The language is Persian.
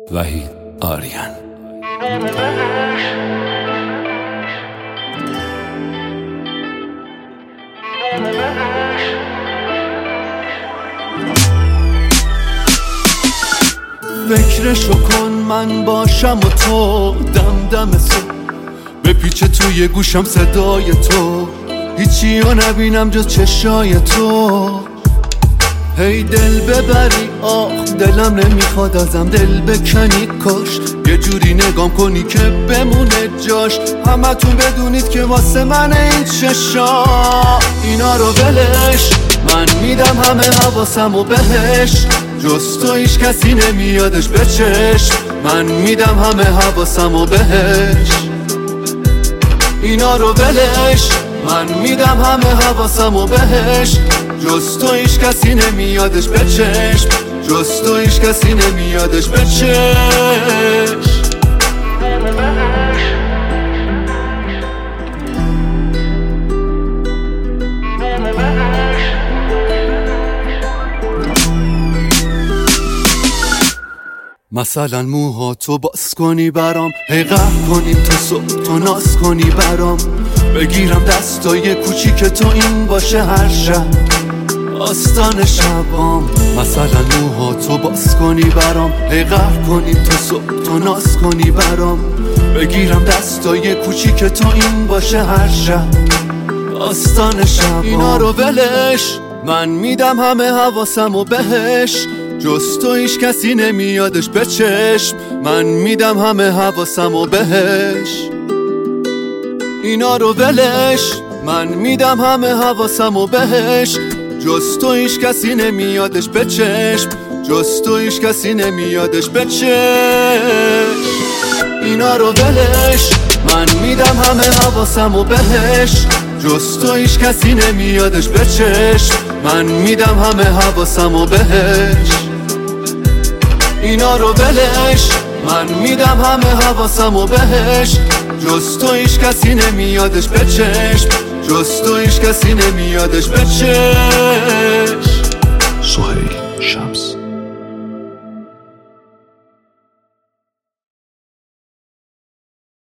وحید آریان. فکرشو کن من باشم و تو دم دم صبح بپیچه توی گوشم صدای تو، هیچی رو نبینم جز چشای تو. هی دل ببری آخ دلم نمیخواد ازم دل بکنی کاش یه جوری نگام کنی که بمونه جاش. همتون بدونید که واسه من این چشا اینا رو ولش، من میدم همه حواسم و بهش، جز تو هیچ کسی نمیادش به چشم. من میدم همه حواسم و بهش، اینا رو ولش، من میدم همه حواسم و بهش، جز تو هیچ کسی نمیادش به چشم، جز تو هیچ کسی نمیادش به چشم. مثلا موها تو باز کنی برام، هی قهر کنیم تا صبح تو ناز کنی برام، بگیرم دستای کوچیک تو این باشه هر شب آستان شبام. مثلا موها تو باز کنی برام، هی قهر کنیم تا صبح تو ناز کنی برام، بگیرم دستای کوچیک تو این باشه هر شب آستان شبام. اینا رو ولش، من میدم همه حواسم و بهش، جز تو هیچ کسی نمیادش به چشم. من میدم همه حواسم و بهش، اینا رو ولش، من میدم همه حواسم و بهش، جز تو هیچ کسی نمیادش به چشم، جز تو هیچ کسی نمیادش به چشم. اینا رو ولش، من میدم همه حواسم و بهش، جز تو هیچ کسی نمیادش به چشم. من میدم همه حواسم و بهش، اینا رو ولش، من میدم همه حواسم و بهش، جز تو هیچ کسی نمیادش به چشم، جز تو هیچ کسی نمیادش به چشم.